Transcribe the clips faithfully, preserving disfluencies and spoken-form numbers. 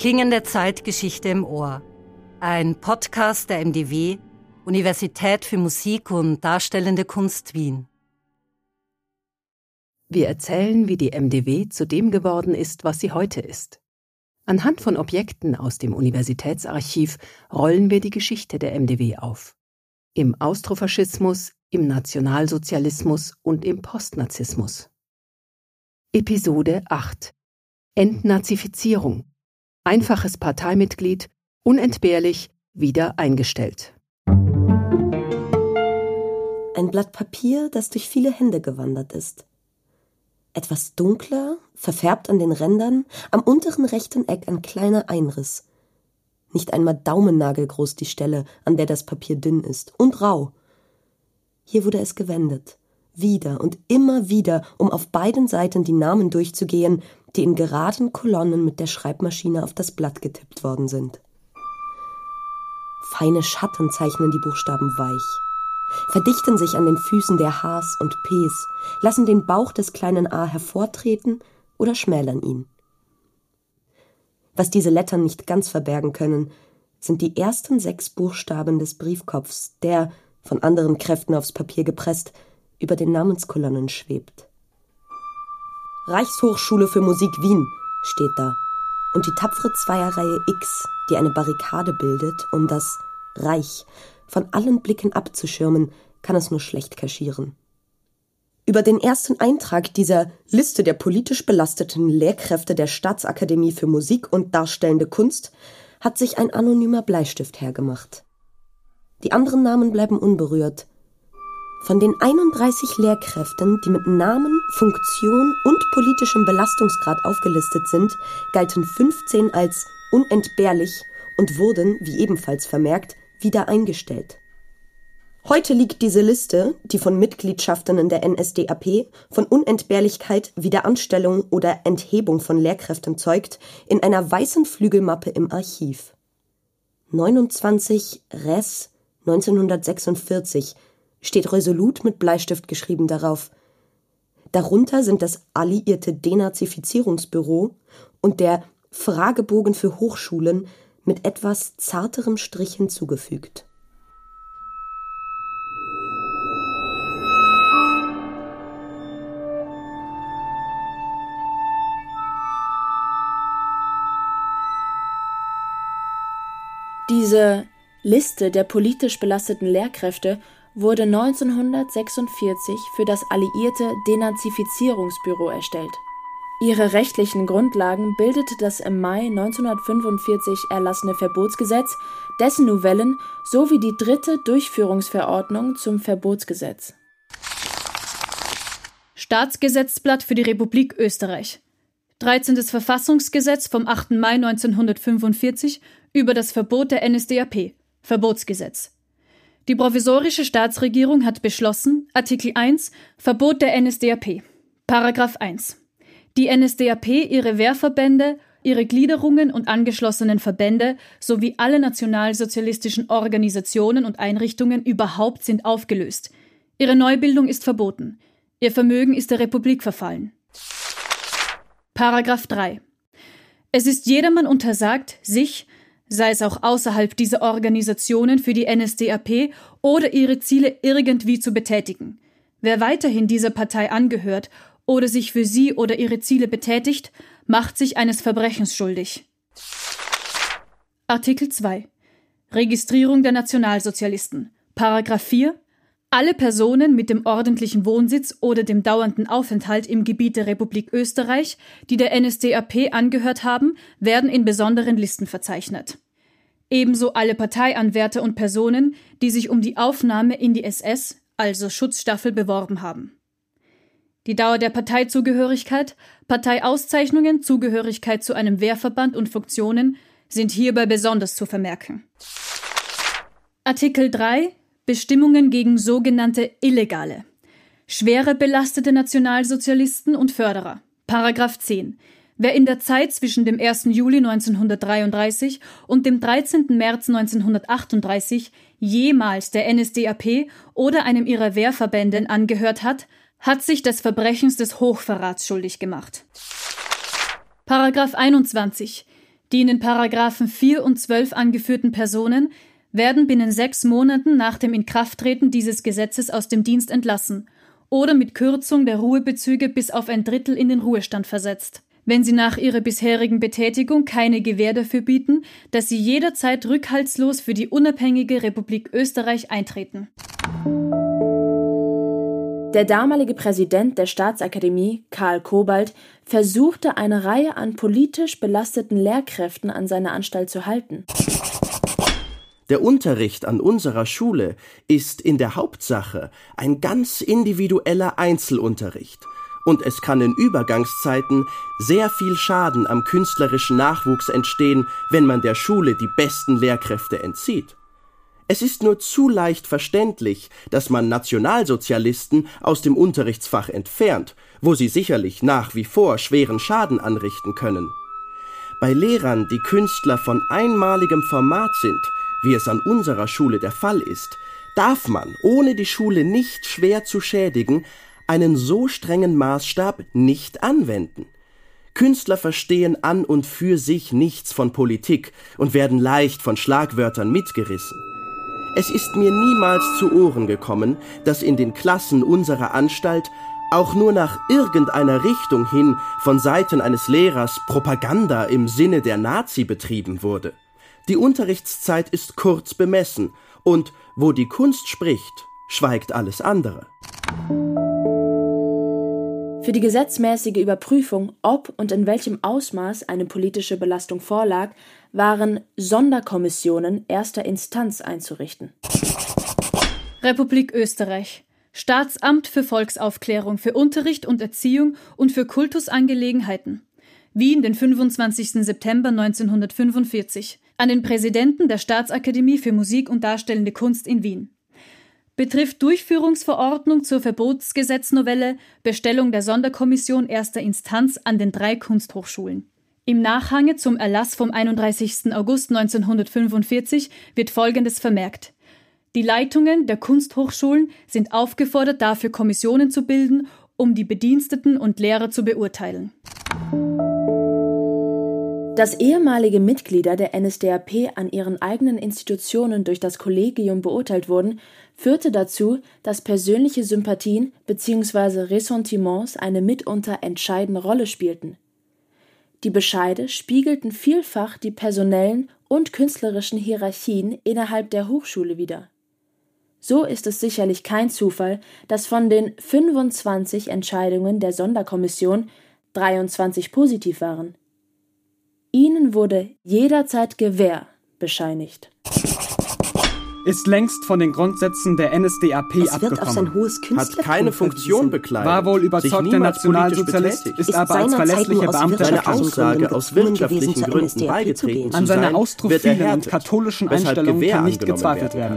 Klingende Zeitgeschichte im Ohr. Ein Podcast der M D W, Universität für Musik und Darstellende Kunst Wien. Wir erzählen, wie die M D W zu dem geworden ist, was sie heute ist. Anhand von Objekten aus dem Universitätsarchiv rollen wir die Geschichte der M D W auf. Im Austrofaschismus, im Nationalsozialismus und im Postnazismus. Episode acht. Entnazifizierung. Einfaches Parteimitglied, unentbehrlich, wieder eingestellt. Ein Blatt Papier, das durch viele Hände gewandert ist. Etwas dunkler, verfärbt an den Rändern, am unteren rechten Eck ein kleiner Einriss. Nicht einmal daumennagelgroß die Stelle, an der das Papier dünn ist, und rau. Hier wurde es gewendet, wieder und immer wieder, um auf beiden Seiten die Namen durchzugehen, die in geraden Kolonnen mit der Schreibmaschine auf das Blatt getippt worden sind. Feine Schatten zeichnen die Buchstaben weich, verdichten sich an den Füßen der Hs und Ps, lassen den Bauch des kleinen a hervortreten oder schmälern ihn. Was diese Lettern nicht ganz verbergen können, sind die ersten sechs Buchstaben des Briefkopfs, der, von anderen Kräften aufs Papier gepresst, über den Namenskolonnen schwebt. Reichshochschule für Musik Wien steht da, und die tapfere Zweierreihe X, die eine Barrikade bildet, um das Reich von allen Blicken abzuschirmen, kann es nur schlecht kaschieren. Über den ersten Eintrag dieser Liste der politisch belasteten Lehrkräfte der Staatsakademie für Musik und Darstellende Kunst hat sich ein anonymer Bleistift hergemacht. Die anderen Namen bleiben unberührt. Von den einunddreißig Lehrkräften, die mit Namen, Funktion und politischem Belastungsgrad aufgelistet sind, galten fünfzehn als unentbehrlich und wurden, wie ebenfalls vermerkt, wieder eingestellt. Heute liegt diese Liste, die von Mitgliedschaften in der N S D A P, von Unentbehrlichkeit, Wiederanstellung oder Enthebung von Lehrkräften zeugt, in einer weißen Flügelmappe im Archiv. neunundzwanzig Res neunzehnhundertsechsundvierzig steht resolut mit Bleistift geschrieben darauf. Darunter sind das alliierte Denazifizierungsbüro und der Fragebogen für Hochschulen mit etwas zarterem Strich hinzugefügt. Diese Liste der politisch belasteten Lehrkräfte wurde neunzehnhundertsechsundvierzig für das alliierte Denazifizierungsbüro erstellt. Ihre rechtlichen Grundlagen bildete das im Mai neunzehnhundertfünfundvierzig erlassene Verbotsgesetz, dessen Novellen sowie die dritte Durchführungsverordnung zum Verbotsgesetz. Staatsgesetzblatt für die Republik Österreich. dreizehntes Verfassungsgesetz vom achten Mai neunzehnhundertfünfundvierzig über das Verbot der N S D A P. Verbotsgesetz. Die provisorische Staatsregierung hat beschlossen, Artikel eins, Verbot der N S D A P. Paragraph eins. Die N S D A P, ihre Wehrverbände, ihre Gliederungen und angeschlossenen Verbände sowie alle nationalsozialistischen Organisationen und Einrichtungen überhaupt sind aufgelöst. Ihre Neubildung ist verboten. Ihr Vermögen ist der Republik verfallen. Paragraph drei. Es ist jedermann untersagt, sich, sei es auch außerhalb dieser Organisationen, für die N S D A P oder ihre Ziele irgendwie zu betätigen. Wer weiterhin dieser Partei angehört oder sich für sie oder ihre Ziele betätigt, macht sich eines Verbrechens schuldig. Artikel zwei. Registrierung der Nationalsozialisten. Paragraph vier. Alle Personen mit dem ordentlichen Wohnsitz oder dem dauernden Aufenthalt im Gebiet der Republik Österreich, die der N S D A P angehört haben, werden in besonderen Listen verzeichnet. Ebenso alle Parteianwärter und Personen, die sich um die Aufnahme in die S S, also Schutzstaffel, beworben haben. Die Dauer der Parteizugehörigkeit, Parteiauszeichnungen, Zugehörigkeit zu einem Wehrverband und Funktionen sind hierbei besonders zu vermerken. Artikel drei. Bestimmungen gegen sogenannte Illegale. Schwere belastete Nationalsozialisten und Förderer. Paragraph zehn. Wer in der Zeit zwischen dem ersten Juli neunzehnhundertdreiunddreißig und dem dreizehnten März neunzehnhundertachtunddreißig jemals der N S D A P oder einem ihrer Wehrverbänden angehört hat, hat sich des Verbrechens des Hochverrats schuldig gemacht. Paragraph einundzwanzig. Die in den Paragraphen vier und zwölf angeführten Personen werden binnen sechs Monaten nach dem Inkrafttreten dieses Gesetzes aus dem Dienst entlassen oder mit Kürzung der Ruhebezüge bis auf ein Drittel in den Ruhestand versetzt, wenn sie nach ihrer bisherigen Betätigung keine Gewähr dafür bieten, dass sie jederzeit rückhaltslos für die unabhängige Republik Österreich eintreten. Der damalige Präsident der Staatsakademie, Karl Kobalt, versuchte, eine Reihe an politisch belasteten Lehrkräften an seiner Anstalt zu halten. Der Unterricht an unserer Schule ist in der Hauptsache ein ganz individueller Einzelunterricht. Und es kann in Übergangszeiten sehr viel Schaden am künstlerischen Nachwuchs entstehen, wenn man der Schule die besten Lehrkräfte entzieht. Es ist nur zu leicht verständlich, dass man Nationalsozialisten aus dem Unterrichtsfach entfernt, wo sie sicherlich nach wie vor schweren Schaden anrichten können. Bei Lehrern, die Künstler von einmaligem Format sind, wie es an unserer Schule der Fall ist, darf man, ohne die Schule nicht schwer zu schädigen, einen so strengen Maßstab nicht anwenden. Künstler verstehen an und für sich nichts von Politik und werden leicht von Schlagwörtern mitgerissen. Es ist mir niemals zu Ohren gekommen, dass in den Klassen unserer Anstalt auch nur nach irgendeiner Richtung hin von Seiten eines Lehrers Propaganda im Sinne der Nazi betrieben wurde. Die Unterrichtszeit ist kurz bemessen und wo die Kunst spricht, schweigt alles andere. Für die gesetzmäßige Überprüfung, ob und in welchem Ausmaß eine politische Belastung vorlag, waren Sonderkommissionen erster Instanz einzurichten. Republik Österreich. Staatsamt für Volksaufklärung, für Unterricht und Erziehung und für Kultusangelegenheiten. Wien, den fünfundzwanzigsten September neunzehnhundertfünfundvierzig. An den Präsidenten der Staatsakademie für Musik und Darstellende Kunst in Wien. Betrifft Durchführungsverordnung zur Verbotsgesetznovelle, Bestellung der Sonderkommission erster Instanz an den drei Kunsthochschulen. Im Nachhange zum Erlass vom einunddreißigsten August neunzehnhundertfünfundvierzig wird Folgendes vermerkt. Die Leitungen der Kunsthochschulen sind aufgefordert, dafür Kommissionen zu bilden, um die Bediensteten und Lehrer zu beurteilen. Dass ehemalige Mitglieder der N S D A P an ihren eigenen Institutionen durch das Kollegium beurteilt wurden, führte dazu, dass persönliche Sympathien bzw. Ressentiments eine mitunter entscheidende Rolle spielten. Die Bescheide spiegelten vielfach die personellen und künstlerischen Hierarchien innerhalb der Hochschule wider. So ist es sicherlich kein Zufall, dass von den fünfundzwanzig Entscheidungen der Sonderkommission dreiundzwanzig positiv waren. Ihnen wurde jederzeit Gewähr bescheinigt. Ist längst von den Grundsätzen der N S D A P Es wird auf sein abgekommen. hohes Hat Künstlertum keine Funktion verwiesen. bekleidet. War wohl sich überzeugter niemals politisch Nationalsozialist, betätigt. ist Ist aber als seinerzeit verlässlicher nur aus Beamter Seine wirtschaftlichen erkannt. Aussage Gründen aus gezwungen wirtschaftlichen gewesen, zur Gründen N S D A P zu beigetreten gehen. zu An seiner sein, wird austrophilen und erhärtet, katholischen weshalb Einstellung Gewähr kann nicht angenommen gezweifelt werden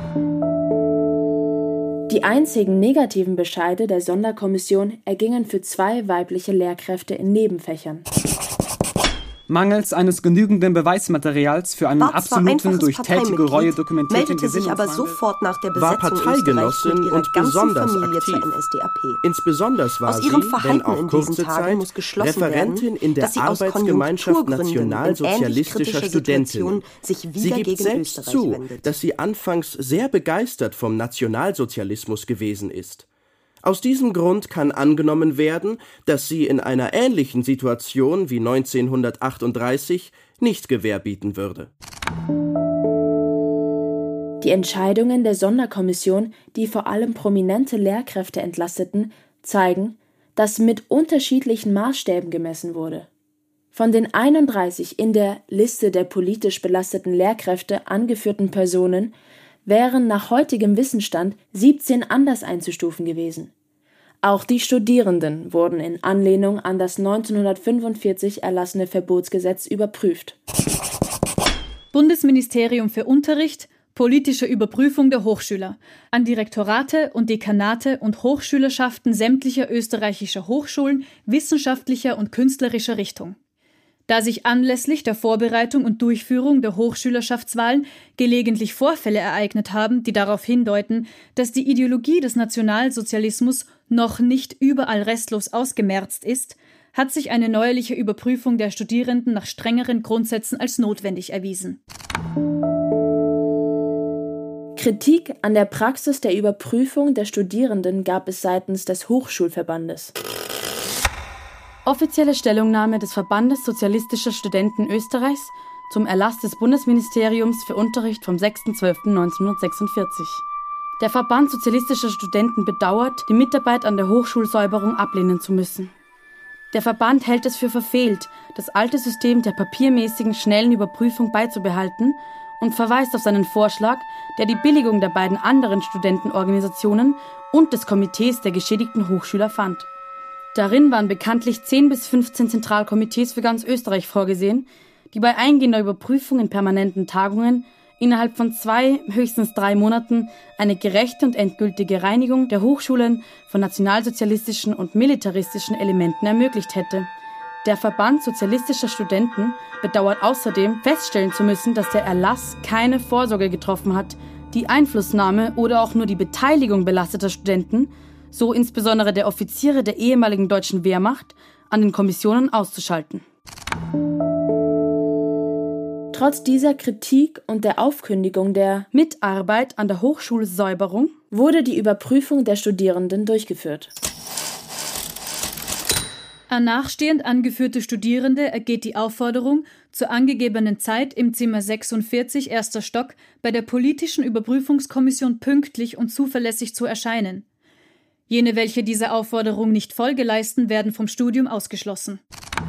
werden. Die einzigen negativen Bescheide der Sonderkommission ergingen für zwei weibliche Lehrkräfte in Nebenfächern. Mangels eines genügenden Beweismaterials für einen War zwar absoluten, einfaches durch tätige Parteimitglied, Reue dokumentierten meldete sich aber Gesinnungswandel. sofort nach der war Besetzung Parteigenossin Österreichs mit ihrer und ganzen besonders Familie aktiv. zur N S D A P. Insbesonders war Aus ihrem sie, Verhalten wenn auch in kurze diesen Tagen Zeit, muss geschlossen Referentin werden, in der dass sie aus Arbeitsgemeinschaft Konjunkturgründen in ähnlich nationalsozialistischer kritischer Studentinnen. Situation sich Sie wieder gibt gegen selbst Österreich zu, wendet. dass sie anfangs sehr begeistert vom Nationalsozialismus gewesen ist. Aus diesem Grund kann angenommen werden, dass sie in einer ähnlichen Situation wie neunzehnhundertachtunddreißig nicht Gewähr bieten würde. Die Entscheidungen der Sonderkommission, die vor allem prominente Lehrkräfte entlasteten, zeigen, dass mit unterschiedlichen Maßstäben gemessen wurde. Von den einunddreißig in der Liste der politisch belasteten Lehrkräfte angeführten Personen wären nach heutigem Wissensstand siebzehn anders einzustufen gewesen. Auch die Studierenden wurden in Anlehnung an das neunzehnhundertfünfundvierzig erlassene Verbotsgesetz überprüft. Bundesministerium für Unterricht, politische Überprüfung der Hochschüler an die Rektorate und Dekanate und Hochschülerschaften sämtlicher österreichischer Hochschulen wissenschaftlicher und künstlerischer Richtung. Da sich anlässlich der Vorbereitung und Durchführung der Hochschülerschaftswahlen gelegentlich Vorfälle ereignet haben, die darauf hindeuten, dass die Ideologie des Nationalsozialismus noch nicht überall restlos ausgemerzt ist, hat sich eine neuerliche Überprüfung der Studierenden nach strengeren Grundsätzen als notwendig erwiesen. Kritik an der Praxis der Überprüfung der Studierenden gab es seitens des Hochschulverbandes. Offizielle Stellungnahme des Verbandes Sozialistischer Studenten Österreichs zum Erlass des Bundesministeriums für Unterricht vom sechster zwölfter neunzehnhundertsechsundvierzig. Der Verband Sozialistischer Studenten bedauert, die Mitarbeit an der Hochschulsäuberung ablehnen zu müssen. Der Verband hält es für verfehlt, das alte System der papiermäßigen, schnellen Überprüfung beizubehalten und verweist auf seinen Vorschlag, der die Billigung der beiden anderen Studentenorganisationen und des Komitees der geschädigten Hochschüler fand. Darin waren bekanntlich zehn bis fünfzehn Zentralkomitees für ganz Österreich vorgesehen, die bei eingehender Überprüfung in permanenten Tagungen innerhalb von zwei, höchstens drei Monaten eine gerechte und endgültige Reinigung der Hochschulen von nationalsozialistischen und militaristischen Elementen ermöglicht hätte. Der Verband Sozialistischer Studenten bedauert außerdem, feststellen zu müssen, dass der Erlass keine Vorsorge getroffen hat, die Einflussnahme oder auch nur die Beteiligung belasteter Studenten, so insbesondere der Offiziere der ehemaligen deutschen Wehrmacht, an den Kommissionen auszuschalten. Trotz dieser Kritik und der Aufkündigung der Mitarbeit an der Hochschulsäuberung wurde die Überprüfung der Studierenden durchgeführt. An nachstehend angeführte Studierende ergeht die Aufforderung, zur angegebenen Zeit im Zimmer sechsundvierzig, erster Stock, bei der politischen Überprüfungskommission pünktlich und zuverlässig zu erscheinen. Jene, welche dieser Aufforderung nicht Folge leisten, werden vom Studium ausgeschlossen.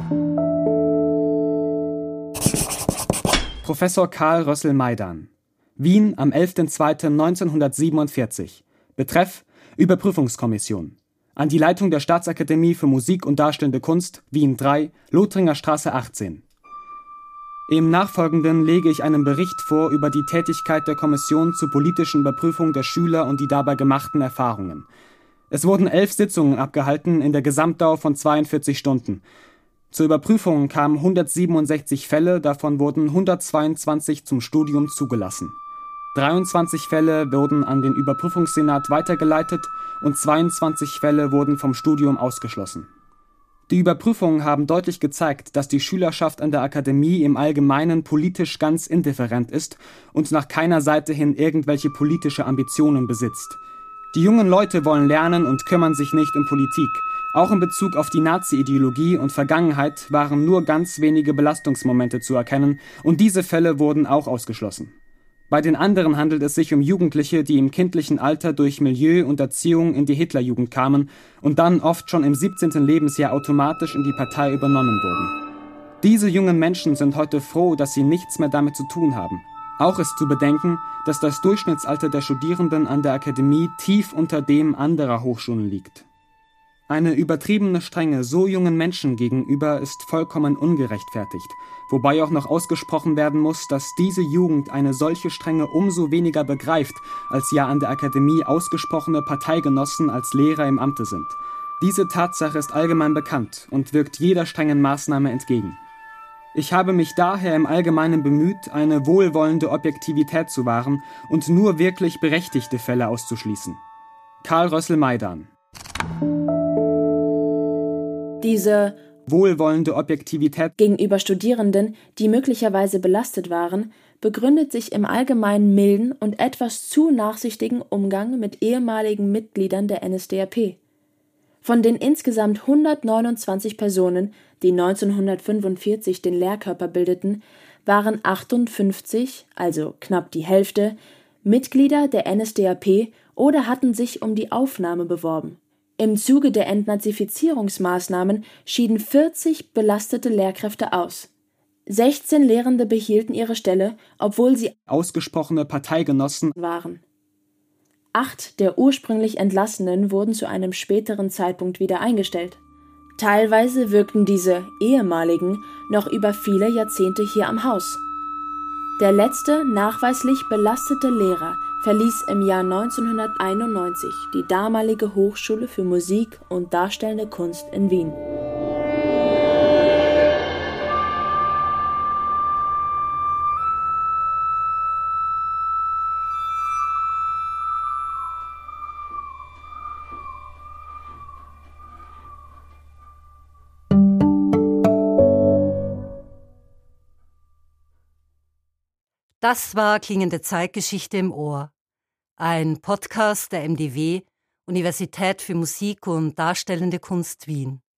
Professor Karl Rössel-Maidan. Wien am elfter zweiter neunzehnhundertsiebenundvierzig. Betreff Überprüfungskommission. An die Leitung der Staatsakademie für Musik und Darstellende Kunst, Wien drei, Lothringer Straße achtzehn. Im Nachfolgenden lege ich einen Bericht vor über die Tätigkeit der Kommission zur politischen Überprüfung der Schüler und die dabei gemachten Erfahrungen. Es wurden elf Sitzungen abgehalten in der Gesamtdauer von zweiundvierzig Stunden. Zur Überprüfung kamen hundertsiebenundsechzig Fälle, davon wurden hundertzweiundzwanzig zum Studium zugelassen. dreiundzwanzig Fälle wurden an den Überprüfungssenat weitergeleitet und zweiundzwanzig Fälle wurden vom Studium ausgeschlossen. Die Überprüfungen haben deutlich gezeigt, dass die Schülerschaft an der Akademie im Allgemeinen politisch ganz indifferent ist und nach keiner Seite hin irgendwelche politische Ambitionen besitzt. Die jungen Leute wollen lernen und kümmern sich nicht um Politik. Auch in Bezug auf die Nazi-Ideologie und Vergangenheit waren nur ganz wenige Belastungsmomente zu erkennen und diese Fälle wurden auch ausgeschlossen. Bei den anderen handelt es sich um Jugendliche, die im kindlichen Alter durch Milieu und Erziehung in die Hitlerjugend kamen und dann oft schon im siebzehnten Lebensjahr automatisch in die Partei übernommen wurden. Diese jungen Menschen sind heute froh, dass sie nichts mehr damit zu tun haben. Auch ist zu bedenken, dass das Durchschnittsalter der Studierenden an der Akademie tief unter dem anderer Hochschulen liegt. Eine übertriebene Strenge so jungen Menschen gegenüber ist vollkommen ungerechtfertigt, wobei auch noch ausgesprochen werden muss, dass diese Jugend eine solche Strenge umso weniger begreift, als ja an der Akademie ausgesprochene Parteigenossen als Lehrer im Amte sind. Diese Tatsache ist allgemein bekannt und wirkt jeder strengen Maßnahme entgegen. Ich habe mich daher im Allgemeinen bemüht, eine wohlwollende Objektivität zu wahren und nur wirklich berechtigte Fälle auszuschließen. Karl Rössel-Maidan. Diese wohlwollende Objektivität gegenüber Studierenden, die möglicherweise belastet waren, begründet sich im allgemeinen milden und etwas zu nachsichtigen Umgang mit ehemaligen Mitgliedern der N S D A P. Von den insgesamt hundertneunundzwanzig Personen, die neunzehnhundertfünfundvierzig den Lehrkörper bildeten, waren achtundfünfzig, also knapp die Hälfte, Mitglieder der N S D A P oder hatten sich um die Aufnahme beworben. Im Zuge der Entnazifizierungsmaßnahmen schieden vierzig belastete Lehrkräfte aus. sechzehn Lehrende behielten ihre Stelle, obwohl sie ausgesprochene Parteigenossen waren. Acht der ursprünglich Entlassenen wurden zu einem späteren Zeitpunkt wieder eingestellt. Teilweise wirkten diese ehemaligen noch über viele Jahrzehnte hier am Haus. Der letzte nachweislich belastete Lehrer verließ im Jahr neunzehnhunderteinundneunzig die damalige Hochschule für Musik und Darstellende Kunst in Wien. Das war Klingende Zeitgeschichte im Ohr, ein Podcast der M D W, Universität für Musik und Darstellende Kunst Wien.